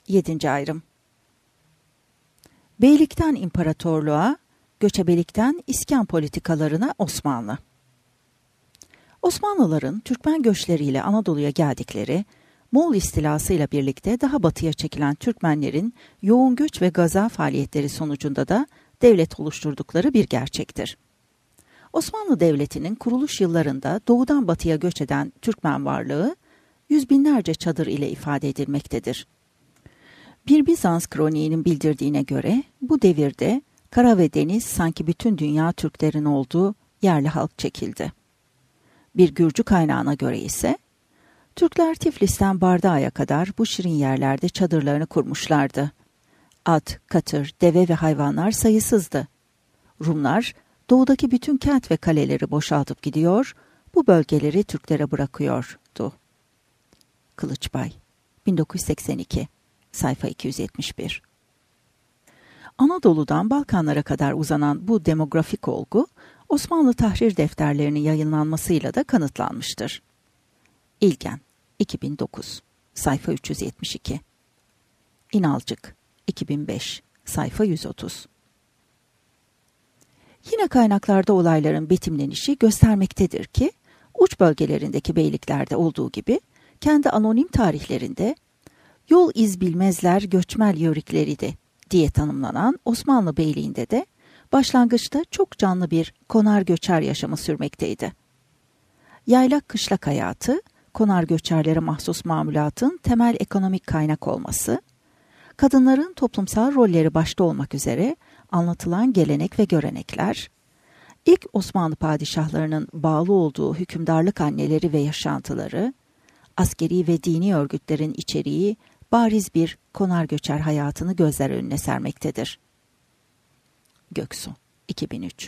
7. ayrım. Beylikten imparatorluğa, göçebelikten iskan politikalarına Osmanlı. Osmanlıların Türkmen göçleriyle Anadolu'ya geldikleri, Moğol istilasıyla birlikte daha batıya çekilen Türkmenlerin yoğun göç ve gaza faaliyetleri sonucunda da devlet oluşturdukları bir gerçektir. Osmanlı Devleti'nin kuruluş yıllarında doğudan batıya göç eden Türkmen varlığı, yüz binlerce çadır ile ifade edilmektedir. Bir Bizans kroniğinin bildirdiğine göre bu devirde kara ve deniz sanki bütün dünya Türklerin olduğu yerli halk çekildi. Bir Gürcü kaynağına göre ise Türkler Tiflis'ten Bardağ'a kadar bu şirin yerlerde çadırlarını kurmuşlardı. At, katır, deve ve hayvanlar sayısızdı. Rumlar doğudaki bütün kent ve kaleleri boşaltıp gidiyor, bu bölgeleri Türklere bırakıyordu. Kılıçbay, 1982, sayfa 271. Anadolu'dan Balkanlara kadar uzanan bu demografik olgu, Osmanlı tahrir defterlerinin yayınlanmasıyla da kanıtlanmıştır. İlgen, 2009, sayfa 372. İnalcık, 2005, sayfa 130. Yine kaynaklarda olayların betimlenişi göstermektedir ki, uç bölgelerindeki beyliklerde olduğu gibi, kendi anonim tarihlerinde yol iz bilmezler göçmel yörükleriydi diye tanımlanan Osmanlı Beyliği'nde de başlangıçta çok canlı bir konar göçer yaşamı sürmekteydi. Yaylak kışlak hayatı, konar göçerlere mahsus mamulatın temel ekonomik kaynak olması, kadınların toplumsal rolleri başta olmak üzere anlatılan gelenek ve görenekler, ilk Osmanlı padişahlarının bağlı olduğu hükümdarlık anneleri ve yaşantıları, askeri ve dini örgütlerin içeriği bariz bir konar göçer hayatını gözler önüne sermektedir. Göksu, 2003.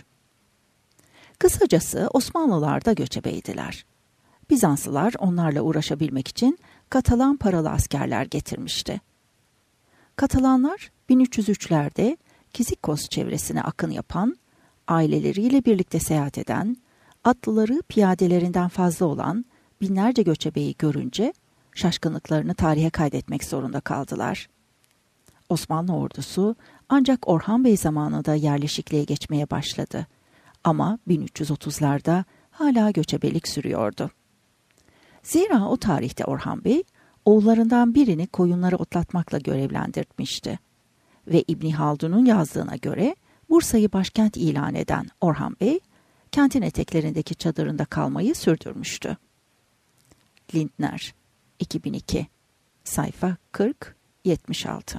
Kısacası Osmanlılar da göçebeydiler. Bizanslılar onlarla uğraşabilmek için Katalan paralı askerler getirmişti. Katalanlar 1303'lerde Kizikos çevresine akın yapan, aileleriyle birlikte seyahat eden, atlıları piyadelerinden fazla olan binlerce göçebeyi görünce şaşkınlıklarını tarihe kaydetmek zorunda kaldılar. Osmanlı ordusu ancak Orhan Bey zamanında yerleşikliğe geçmeye başladı. Ama 1330'larda hala göçebelik sürüyordu. Zira o tarihte Orhan Bey, oğullarından birini koyunları otlatmakla görevlendirmişti. Ve İbni Haldun'un yazdığına göre Bursa'yı başkent ilan eden Orhan Bey, kentin eteklerindeki çadırında kalmayı sürdürmüştü. Lindner, 2002, sayfa 40-76.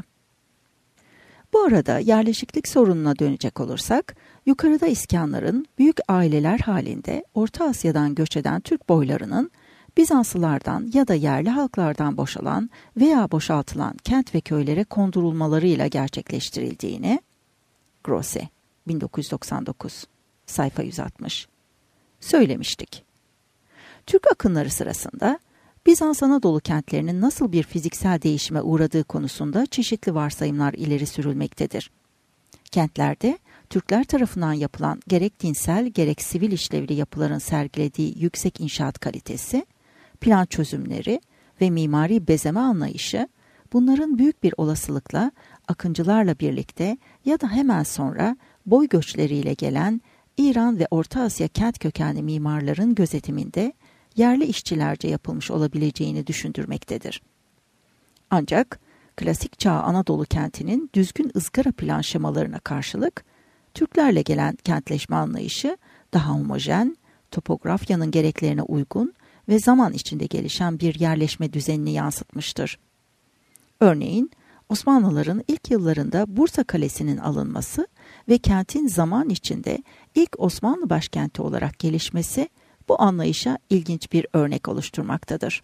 Bu arada yerleşiklik sorununa dönecek olursak, yukarıda iskanların büyük aileler halinde Orta Asya'dan göç eden Türk boylarının Bizanslılardan ya da yerli halklardan boşalan veya boşaltılan kent ve köylere kondurulmalarıyla gerçekleştirildiğini, Grosse, 1999, sayfa 160, söylemiştik. Türk akınları sırasında Bizans Anadolu kentlerinin nasıl bir fiziksel değişime uğradığı konusunda çeşitli varsayımlar ileri sürülmektedir. Kentlerde Türkler tarafından yapılan gerek dinsel gerek sivil işlevli yapıların sergilediği yüksek inşaat kalitesi, plan çözümleri ve mimari bezeme anlayışı, bunların büyük bir olasılıkla akıncılarla birlikte ya da hemen sonra boy göçleriyle gelen İran ve Orta Asya kent kökenli mimarların gözetiminde yerli işçilerce yapılmış olabileceğini düşündürmektedir. Ancak klasik çağ Anadolu kentinin düzgün ızgara plan şemalarına karşılık, Türklerle gelen kentleşme anlayışı daha homojen, topografyanın gereklerine uygun ve zaman içinde gelişen bir yerleşme düzenini yansıtmıştır. Örneğin, Osmanlıların ilk yıllarında Bursa Kalesi'nin alınması ve kentin zaman içinde ilk Osmanlı başkenti olarak gelişmesi bu anlayışa ilginç bir örnek oluşturmaktadır.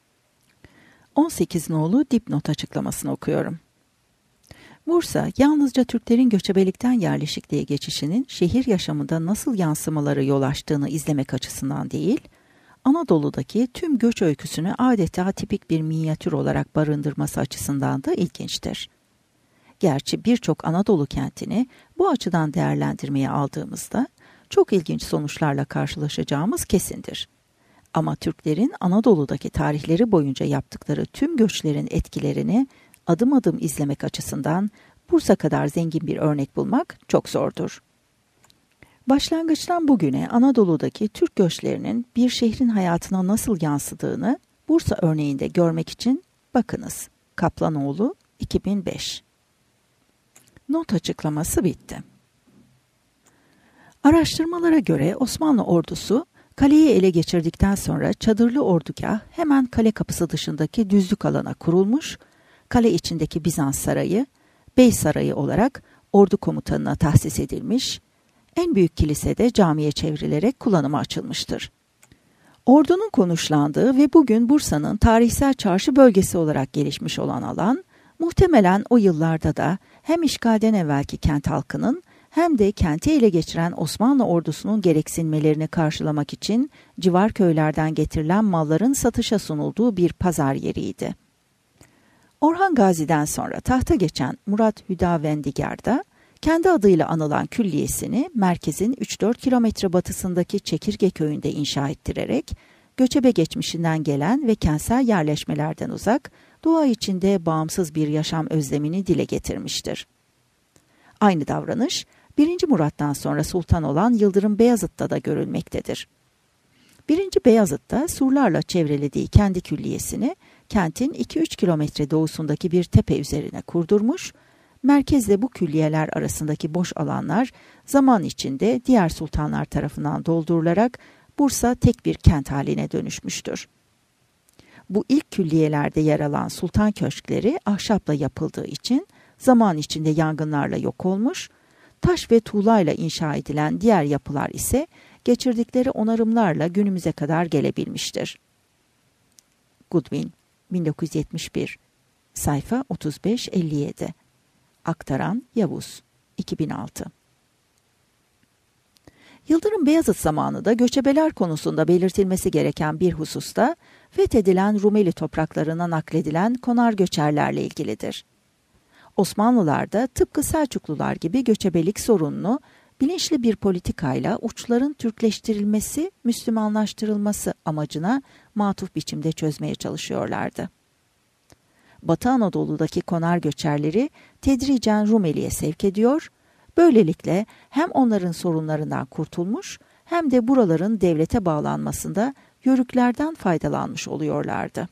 18 nolu dipnot açıklamasını okuyorum. Bursa, yalnızca Türklerin göçebelikten yerleşikliğe geçişinin şehir yaşamında nasıl yansımaları yol açtığını izlemek açısından değil, Anadolu'daki tüm göç öyküsünü adeta tipik bir minyatür olarak barındırması açısından da ilginçtir. Gerçi birçok Anadolu kentini bu açıdan değerlendirmeye aldığımızda çok ilginç sonuçlarla karşılaşacağımız kesindir. Ama Türklerin Anadolu'daki tarihleri boyunca yaptıkları tüm göçlerin etkilerini adım adım izlemek açısından Bursa kadar zengin bir örnek bulmak çok zordur. Başlangıçtan bugüne Anadolu'daki Türk göçlerinin bir şehrin hayatına nasıl yansıdığını Bursa örneğinde görmek için bakınız. Kaplanoğlu 2005. Not açıklaması bitti. Araştırmalara göre Osmanlı ordusu kaleyi ele geçirdikten sonra çadırlı ordugah hemen kale kapısı dışındaki düzlük alana kurulmuş, kale içindeki Bizans sarayı, Bey Sarayı olarak ordu komutanına tahsis edilmiş, en büyük kilise de camiye çevrilerek kullanıma açılmıştır. Ordunun konuşlandığı ve bugün Bursa'nın tarihsel çarşı bölgesi olarak gelişmiş olan alan, muhtemelen o yıllarda da hem işgalden evvelki kent halkının hem de kenti ele geçiren Osmanlı ordusunun gereksinmelerini karşılamak için civar köylerden getirilen malların satışa sunulduğu bir pazar yeriydi. Orhan Gazi'den sonra tahta geçen Murat Hüdavendigar da kendi adıyla anılan külliyesini merkezin 3-4 kilometre batısındaki Çekirge köyünde inşa ettirerek göçebe geçmişinden gelen ve kentsel yerleşmelerden uzak, doğa içinde bağımsız bir yaşam özlemini dile getirmiştir. Aynı davranış 1. Murat'tan sonra sultan olan Yıldırım Beyazıt'ta da görülmektedir. 1. Beyazıt da surlarla çevrelediği kendi külliyesini kentin 2-3 kilometre doğusundaki bir tepe üzerine kurdurmuş, merkezle bu külliyeler arasındaki boş alanlar zaman içinde diğer sultanlar tarafından doldurularak Bursa tek bir kent haline dönüşmüştür. Bu ilk külliyelerde yer alan sultan köşkleri ahşapla yapıldığı için zaman içinde yangınlarla yok olmuş, taş ve tuğlayla inşa edilen diğer yapılar ise geçirdikleri onarımlarla günümüze kadar gelebilmiştir. Goodwin, 1971, sayfa 35-57. Aktaran Yavuz, 2006. Yıldırım Beyazıt zamanında göçebeler konusunda belirtilmesi gereken bir hususta fethedilen Rumeli topraklarına nakledilen konar göçerlerle ilgilidir. Osmanlılar da tıpkı Selçuklular gibi göçebelik sorununu bilinçli bir politikayla uçların Türkleştirilmesi, Müslümanlaştırılması amacına matuf biçimde çözmeye çalışıyorlardı. Batı Anadolu'daki konar göçerleri tedricen Rumeli'ye sevk ediyor, böylelikle hem onların sorunlarından kurtulmuş hem de buraların devlete bağlanmasında Yörüklerden faydalanmış oluyorlardı.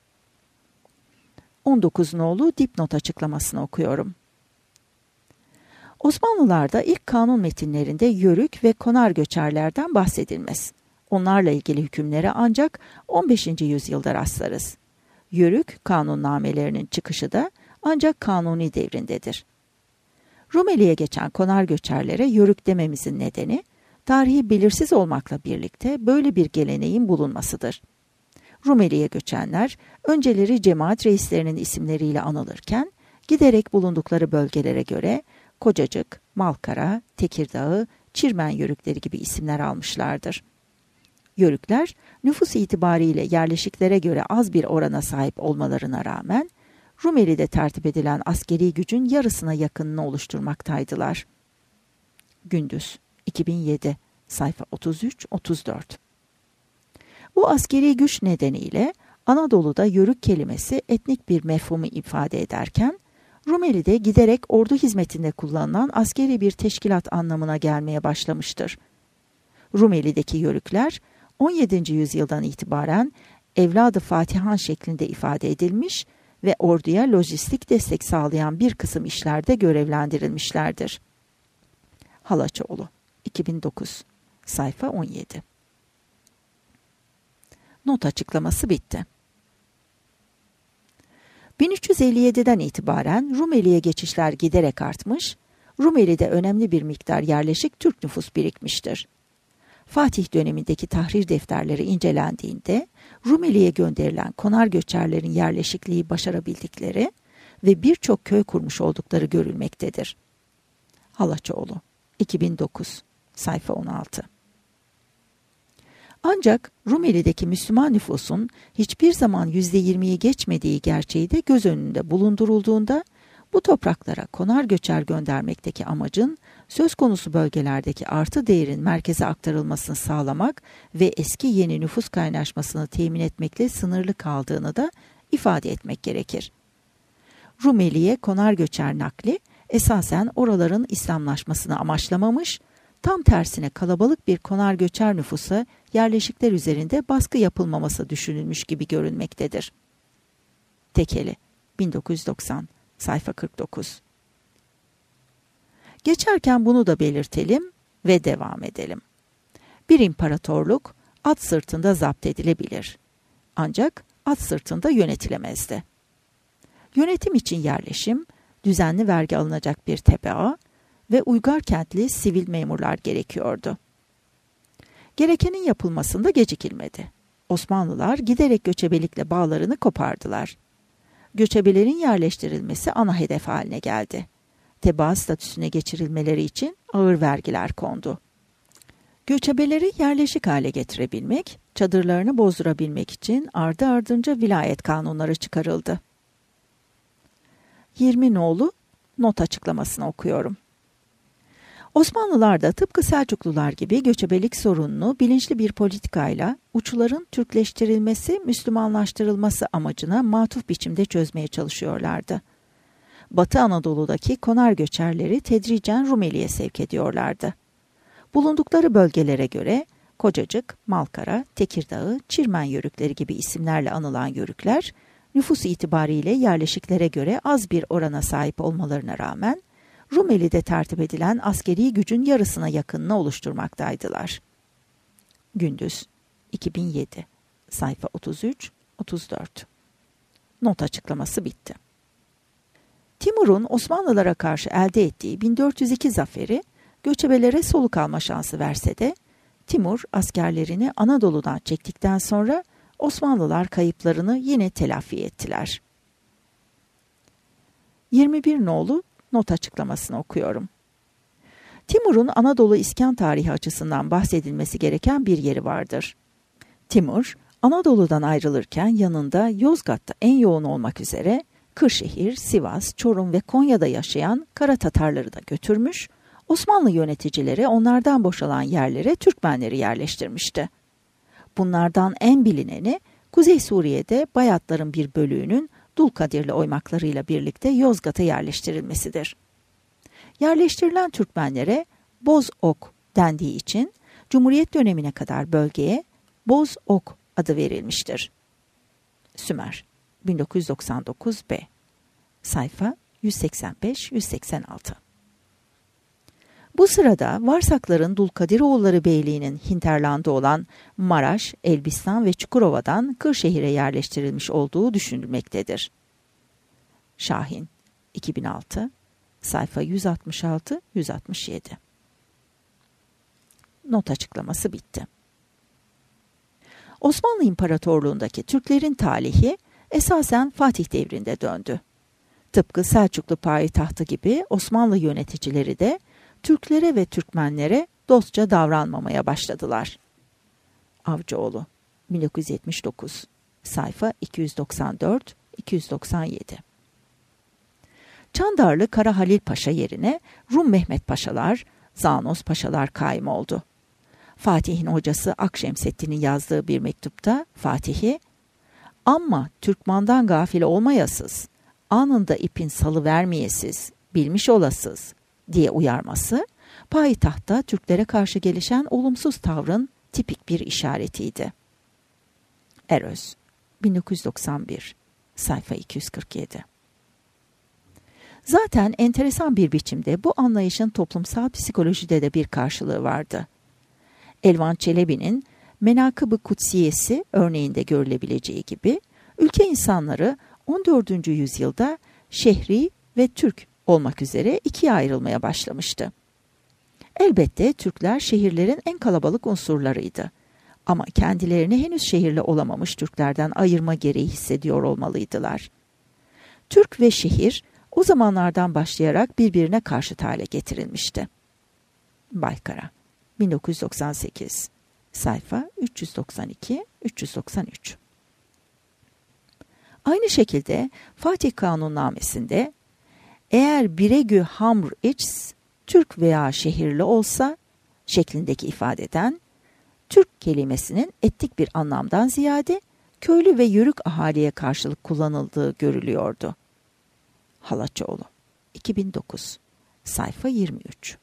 19 nolu dipnot açıklamasını okuyorum. Osmanlılar'da ilk kanun metinlerinde Yörük ve konar göçerlerden bahsedilmez. Onlarla ilgili hükümlere ancak 15. yüzyılda rastlarız. Yörük kanunnamelerinin çıkışı da ancak Kanuni devrindedir. Rumeli'ye geçen konar göçerlere Yörük dememizin nedeni, tarihi belirsiz olmakla birlikte böyle bir geleneğin bulunmasıdır. Rumeli'ye göçenler önceleri cemaat reislerinin isimleriyle anılırken, giderek bulundukları bölgelere göre Kocacık, Malkara, Tekirdağ, Çirmen Yörükleri gibi isimler almışlardır. Yörükler, nüfus itibariyle yerleşiklere göre az bir orana sahip olmalarına rağmen, Rumeli'de tertip edilen askeri gücün yarısına yakınını oluşturmaktaydılar. Gündüz, 2007, sayfa 33-34. Bu askeri güç nedeniyle Anadolu'da yörük kelimesi etnik bir mefhumu ifade ederken, Rumeli'de giderek ordu hizmetinde kullanılan askeri bir teşkilat anlamına gelmeye başlamıştır. Rumeli'deki yörükler 17. yüzyıldan itibaren evladı Fatihan şeklinde ifade edilmiş ve orduya lojistik destek sağlayan bir kısım işlerde görevlendirilmişlerdir. Halaçoğlu, 2009, sayfa 17. Not açıklaması bitti. 1357'den itibaren Rumeli'ye geçişler giderek artmış, Rumeli'de önemli bir miktar yerleşik Türk nüfus birikmiştir. Fatih dönemindeki tahrir defterleri incelendiğinde Rumeli'ye gönderilen konar göçerlerin yerleşikliği başarabildikleri ve birçok köy kurmuş oldukları görülmektedir. Halaçoğlu, 2009, sayfa 16. Ancak Rumeli'deki Müslüman nüfusun hiçbir zaman %20'yi geçmediği gerçeği de göz önünde bulundurulduğunda bu topraklara konar göçer göndermekteki amacın söz konusu bölgelerdeki artı değerin merkeze aktarılmasını sağlamak ve eski yeni nüfus kaynaşmasını temin etmekle sınırlı kaldığını da ifade etmek gerekir. Rumeli'ye konar göçer nakli esasen oraların İslamlaşmasını amaçlamamış, tam tersine kalabalık bir konar göçer nüfusa yerleşikler üzerinde baskı yapılmaması düşünülmüş gibi görünmektedir. Tekeli 1990 sayfa 49. Geçerken bunu da belirtelim ve devam edelim. Bir imparatorluk at sırtında zapt edilebilir. Ancak at sırtında yönetilemezdi. Yönetim için yerleşim, düzenli vergi alınacak bir tebaa ve uygar kentli sivil memurlar gerekiyordu. Gerekenin yapılmasında gecikilmedi. Osmanlılar giderek göçebelikle bağlarını kopardılar. Göçebelerin yerleştirilmesi ana hedef haline geldi. Tebaa statüsüne geçirilmeleri için ağır vergiler kondu. Göçebeleri yerleşik hale getirebilmek, çadırlarını bozdurabilmek için ardı ardınca vilayet kanunları çıkarıldı. 20 nolu not açıklamasını okuyorum. Osmanlılar da tıpkı Selçuklular gibi göçebelik sorununu bilinçli bir politikayla uçların Türkleştirilmesi, Müslümanlaştırılması amacına matuf biçimde çözmeye çalışıyorlardı. Batı Anadolu'daki konar göçerleri tedricen Rumeli'ye sevk ediyorlardı. Bulundukları bölgelere göre Kocacık, Malkara, Tekirdağ, Çirmen yörükleri gibi isimlerle anılan yörükler, nüfus itibariyle yerleşiklere göre az bir orana sahip olmalarına rağmen, Rumeli'de tertip edilen askeri gücün yarısına yakınını oluşturmaktaydılar. Gündüz 2007 sayfa 33-34. Not açıklaması bitti. Timur'un Osmanlılara karşı elde ettiği 1402 zaferi göçebelere soluk alma şansı verse de Timur askerlerini Anadolu'dan çektikten sonra Osmanlılar kayıplarını yine telafi ettiler. 21 nolu not açıklamasını okuyorum. Timur'un Anadolu iskan tarihi açısından bahsedilmesi gereken bir yeri vardır. Timur, Anadolu'dan ayrılırken yanında Yozgat'ta en yoğun olmak üzere Kırşehir, Sivas, Çorum ve Konya'da yaşayan Kara Tatarları da götürmüş, Osmanlı yöneticileri onlardan boşalan yerlere Türkmenleri yerleştirmişti. Bunlardan en bilineni Kuzey Suriye'de Bayatların bir bölüğünün Dulkadirli oymaklarıyla birlikte Yozgat'a yerleştirilmesidir. Yerleştirilen Türkmenlere Bozok dendiği için Cumhuriyet dönemine kadar bölgeye Bozok adı verilmiştir. Sümer 1999b sayfa 185-186. Bu sırada Varsakların Dulkadiroğulları Beyliği'nin hinterlandı olan Maraş, Elbistan ve Çukurova'dan Kırşehir'e yerleştirilmiş olduğu düşünülmektedir. Şahin 2006 sayfa 166-167. Not açıklaması bitti. Osmanlı İmparatorluğu'ndaki Türklerin talihi esasen Fatih devrinde döndü. Tıpkı Selçuklu payitahtı gibi Osmanlı yöneticileri de Türklere ve Türkmenlere dostça davranmamaya başladılar. Avcıoğlu 1979 sayfa 294-297. Çandarlı Kara Halil Paşa yerine Rum Mehmet Paşalar, Zanos Paşalar kaim oldu. Fatih'in hocası Akşemseddin'in yazdığı bir mektupta Fatih'i, "Amma Türkmandan gafil olmayasız, anında ipin salı vermeyesiz, bilmiş olasız" diye uyarması, payitahtta Türklere karşı gelişen olumsuz tavrın tipik bir işaretiydi. Eröz 1991 sayfa 247. Zaten enteresan bir biçimde bu anlayışın toplumsal psikolojide de bir karşılığı vardı. Elvan Çelebi'nin Menakıb-ı Kutsiyesi örneğinde görülebileceği gibi, ülke insanları 14. yüzyılda şehri ve Türk olmak üzere ikiye ayrılmaya başlamıştı. Elbette Türkler şehirlerin en kalabalık unsurlarıydı. Ama kendilerini henüz şehirli olamamış Türklerden ayırma gereği hissediyor olmalıydılar. Türk ve şehir o zamanlardan başlayarak birbirine karşıt hale getirilmişti. Baykara 1998 sayfa 392-393. Aynı şekilde Fatih Kanunnamesi'nde "Eğer biregü hamr iç Türk veya şehirli olsa" şeklindeki ifadeden Türk kelimesinin etnik bir anlamdan ziyade köylü ve yörük ahaliye karşılık kullanıldığı görülüyordu. Halaçoğlu 2009 sayfa 23.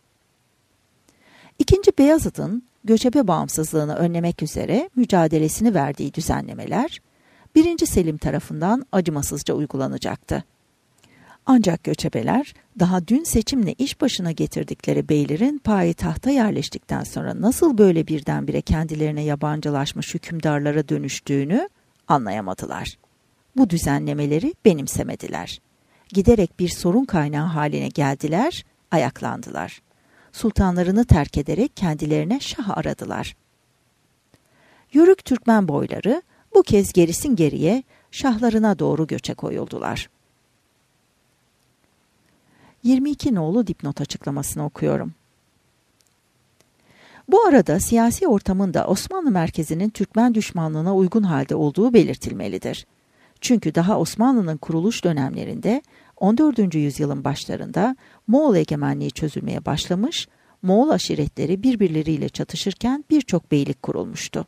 İkinci Beyazıt'ın göçebe bağımsızlığını önlemek üzere mücadelesini verdiği düzenlemeler 1. Selim tarafından acımasızca uygulanacaktı. Ancak göçebeler daha dün seçimle iş başına getirdikleri beylerin payitahta yerleştikten sonra nasıl böyle birdenbire kendilerine yabancılaşmış hükümdarlara dönüştüğünü anlayamadılar. Bu düzenlemeleri benimsemediler. Giderek bir sorun kaynağı haline geldiler, ayaklandılar. Sultanlarını terk ederek kendilerine şah aradılar. Yörük Türkmen boyları bu kez gerisin geriye şahlarına doğru göçe koyuldular. 22 nolu dipnot açıklamasını okuyorum. Bu arada siyasi ortamın da Osmanlı merkezinin Türkmen düşmanlığına uygun halde olduğu belirtilmelidir. Çünkü daha Osmanlı'nın kuruluş dönemlerinde 14. yüzyılın başlarında Moğol egemenliği çözülmeye başlamış, Moğol aşiretleri birbirleriyle çatışırken birçok beylik kurulmuştu.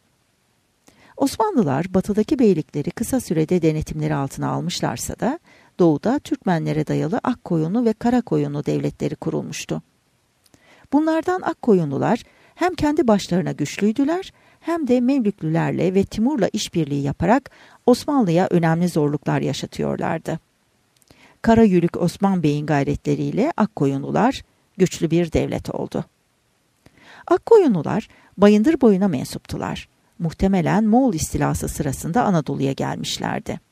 Osmanlılar batıdaki beylikleri kısa sürede denetimleri altına almışlarsa da doğuda Türkmenlere dayalı Akkoyunlu ve Karakoyunlu devletleri kurulmuştu. Bunlardan Akkoyunlular hem kendi başlarına güçlüydüler hem de Memlüklülerle ve Timur'la işbirliği yaparak Osmanlı'ya önemli zorluklar yaşatıyorlardı. Karayülük Osman Bey'in gayretleriyle Akkoyunlular güçlü bir devlet oldu. Akkoyunlular Bayındır boyuna mensuptular. Muhtemelen Moğol istilası sırasında Anadolu'ya gelmişlerdi.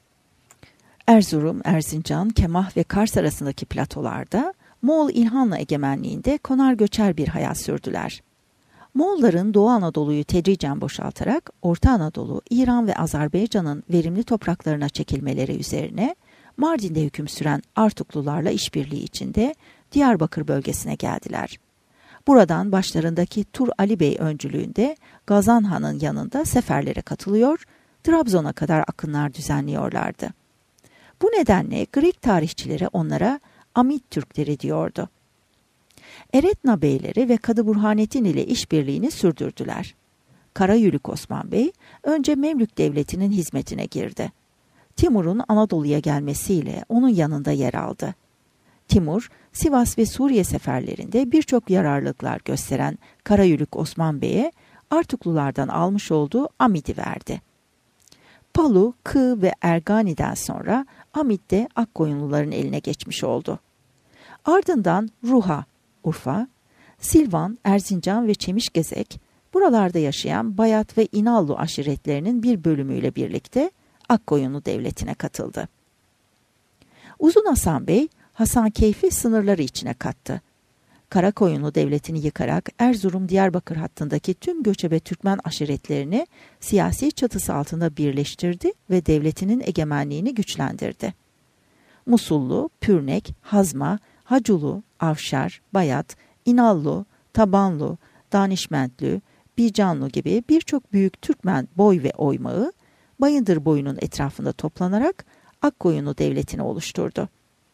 Erzurum, Erzincan, Kemah ve Kars arasındaki platolarda Moğol İlhanlı egemenliğinde konar göçer bir hayat sürdüler. Moğolların Doğu Anadolu'yu tedricen boşaltarak Orta Anadolu, İran ve Azerbaycan'ın verimli topraklarına çekilmeleri üzerine Mardin'de hüküm süren Artuklularla işbirliği içinde Diyarbakır bölgesine geldiler. Buradan başlarındaki Tur Ali Bey öncülüğünde Gazan Han'ın yanında seferlere katılıyor, Trabzon'a kadar akınlar düzenliyorlardı. Bu nedenle Grek tarihçileri onlara Amit Türkleri diyordu. Eretna beyleri ve Kadı Burhanettin ile işbirliğini sürdürdüler. Karayülük Osman Bey önce Memlük devletinin hizmetine girdi. Timur'un Anadolu'ya gelmesiyle onun yanında yer aldı. Timur, Sivas ve Suriye seferlerinde birçok yararlılıklar gösteren Karayülük Osman Bey'e Artuklulardan almış olduğu Amid'i verdi. Palu, Kığ ve Ergani'den sonra Amid de Akkoyunluların eline geçmiş oldu. Ardından Ruha, Urfa, Silvan, Erzincan ve Çemişgezek, buralarda yaşayan Bayat ve İnallu aşiretlerinin bir bölümüyle birlikte Akkoyunlu devletine katıldı. Uzun Hasan Bey, Hasankeyf'i sınırları içine kattı. Karakoyunlu devletini yıkarak Erzurum-Diyarbakır hattındaki tüm göçebe Türkmen aşiretlerini siyasi çatısı altında birleştirdi ve devletinin egemenliğini güçlendirdi. Musullu, Pürnek, Hazma, Haculu, Avşar, Bayat, İnallu, Tabanlu, Danişmentlü, Bicanlu gibi birçok büyük Türkmen boy ve oymağı Bayındır boyunun etrafında toplanarak Akkoyunlu devletini oluşturdu.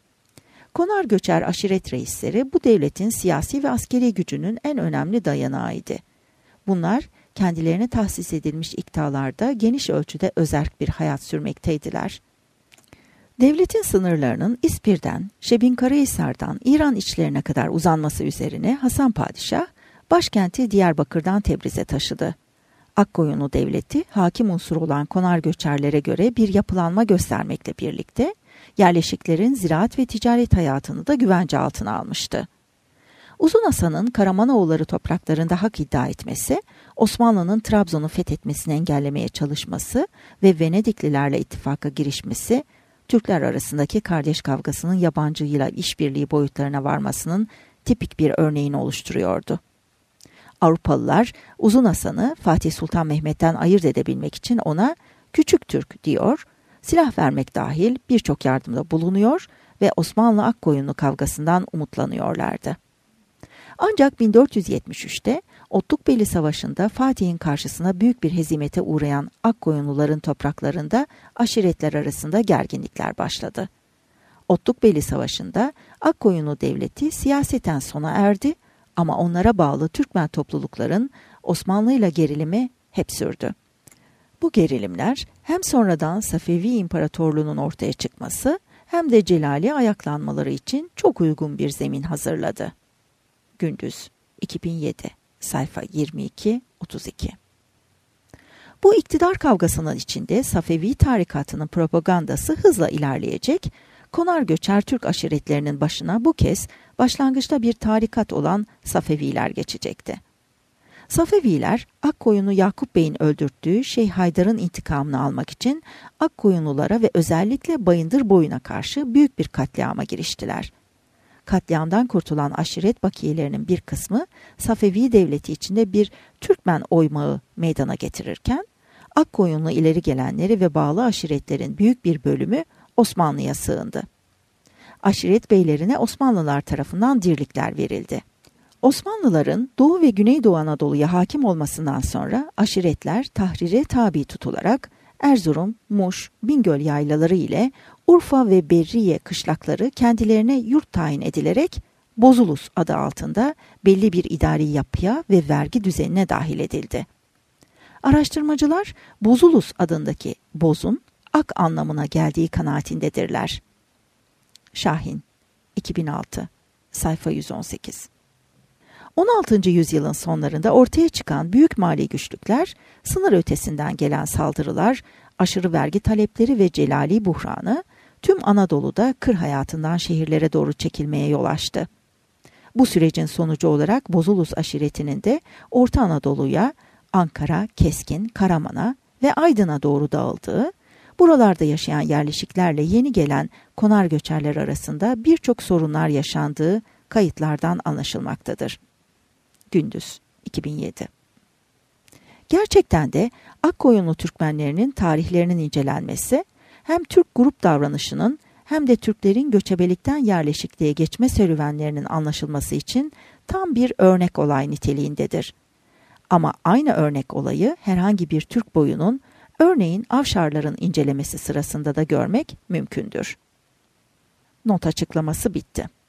Konar göçer aşiret reisleri bu devletin siyasi ve askeri gücünün en önemli dayanağıydı. Bunlar kendilerine tahsis edilmiş iktidarlarda geniş ölçüde özerk bir hayat sürmekteydiler. Devletin sınırlarının İspir'den, Şebinkarahisar'dan İran içlerine kadar uzanması üzerine Hasan Padişah, başkenti Diyarbakır'dan Tebriz'e taşıdı. Akkoyunlu devleti, hakim unsur olan konar göçerlere göre bir yapılanma göstermekle birlikte, yerleşiklerin ziraat ve ticaret hayatını da güvence altına almıştı. Uzun Hasan'ın Karamanoğulları topraklarında hak iddia etmesi, Osmanlı'nın Trabzon'u fethetmesini engellemeye çalışması ve Venediklilerle ittifaka girişmesi, Türkler arasındaki kardeş kavgasının yabancıyla işbirliği boyutlarına varmasının tipik bir örneğini oluşturuyordu. Avrupalılar Uzun Hasan'ı Fatih Sultan Mehmet'ten ayırt edebilmek için ona Küçük Türk diyor, silah vermek dahil birçok yardımda bulunuyor ve Osmanlı Akkoyunlu kavgasından umutlanıyorlardı. Ancak 1473'te Otlukbeyli Savaşı'nda Fatih'in karşısına büyük bir hezimete uğrayan Akkoyunluların topraklarında aşiretler arasında gerginlikler başladı. Otlukbeyli Savaşı'nda Akkoyunlu devleti siyaseten sona erdi ama onlara bağlı Türkmen toplulukların Osmanlı'yla gerilimi hep sürdü. Bu gerilimler hem sonradan Safevi İmparatorluğu'nun ortaya çıkması hem de Celali ayaklanmaları için çok uygun bir zemin hazırladı. Gündüz, 2007, sayfa 22-32. Bu iktidar kavgasının içinde Safevi tarikatının propagandası hızla ilerleyecek, konar göçer Türk aşiretlerinin başına bu kez başlangıçta bir tarikat olan Safeviler geçecekti. Safeviler, Akkoyunlu Yakup Bey'in öldürttüğü Şeyh Haydar'ın intikamını almak için Akkoyunlulara ve özellikle Bayındır Boyun'a karşı büyük bir katliama giriştiler. Katliamdan kurtulan aşiret bakiyelerinin bir kısmı Safevi devleti içinde bir Türkmen oymağı meydana getirirken, Akkoyunlu ileri gelenleri ve bağlı aşiretlerin büyük bir bölümü Osmanlı'ya sığındı. Aşiret beylerine Osmanlılar tarafından dirlikler verildi. Osmanlıların Doğu ve Güneydoğu Anadolu'ya hakim olmasından sonra aşiretler Tahrir'e tabi tutularak Erzurum, Muş, Bingöl yaylaları ile Urfa ve Berriye kışlakları kendilerine yurt tayin edilerek Bozulus adı altında belli bir idari yapıya ve vergi düzenine dahil edildi. Araştırmacılar Bozulus adındaki bozun ak anlamına geldiği kanaatindedirler. Şahin, 2006, sayfa 118. 16. yüzyılın sonlarında ortaya çıkan büyük mali güçlükler, sınır ötesinden gelen saldırılar, aşırı vergi talepleri ve Celali buhranı tüm Anadolu'da kır hayatından şehirlere doğru çekilmeye yol açtı. Bu sürecin sonucu olarak Bozulus aşiretinin de Orta Anadolu'ya, Ankara, Keskin, Karaman'a ve Aydın'a doğru dağıldığı, buralarda yaşayan yerleşiklerle yeni gelen konar göçerler arasında birçok sorunlar yaşandığı kayıtlardan anlaşılmaktadır. Gündüz, 2007. Gerçekten de Akkoyunlu Türkmenlerinin tarihlerinin incelenmesi, hem Türk grup davranışının hem de Türklerin göçebelikten yerleşikliğe geçme serüvenlerinin anlaşılması için tam bir örnek olay niteliğindedir. Ama aynı örnek olayı herhangi bir Türk boyunun, örneğin Avşarların incelemesi sırasında da görmek mümkündür. Not açıklaması bitti.